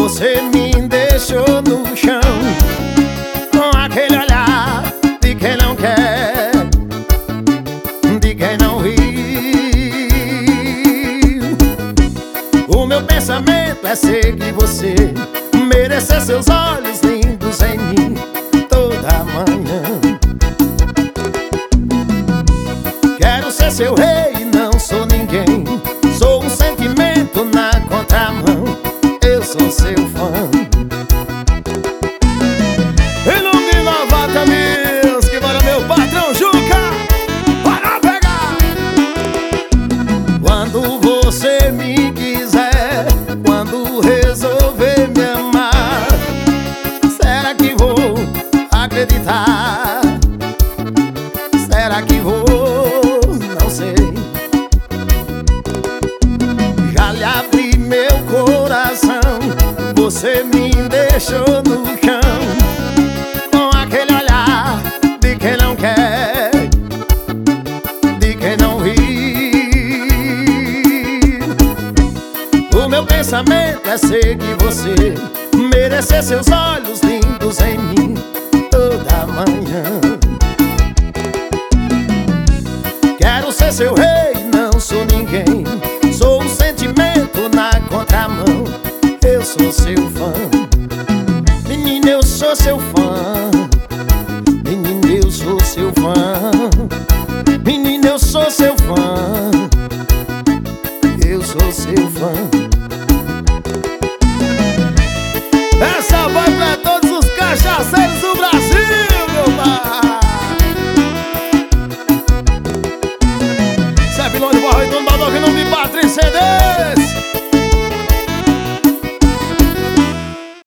você me deixou no chão, com aquele olhar de quem não quer, de quem não riu. O meu pensamento é seguir você, merecer seus olhos lindos em mim toda manhã. Quero ser seu rei, não sou ninguém, sou um sentimento na contramão, eu sou seu fã. Em nome de Novata Music, para meu patrão Juca, para pegar. Quando você me quiser, quando resolver me amar, será que vou acreditar? Será que vou? Não sei. Já lhe abri meu coração, você me deixou no chão, com aquele olhar de quem não quer, de quem não riu. O meu pensamento é seguir você, merecer seus olhos lindos em mim toda manhã. Quero ser seu rei, não sou ninguém, sou um sentimento na contramão, eu sou seu fã. Menina, eu sou seu fã. Menina, eu sou seu fã. Menina, eu sou seu fã. Eu sou seu fã. Essa vai pra todos os cachaceiros do Brasil, meu pai. Zé Pilão de Barro e Dono Baldo, que não me Patrícia CD.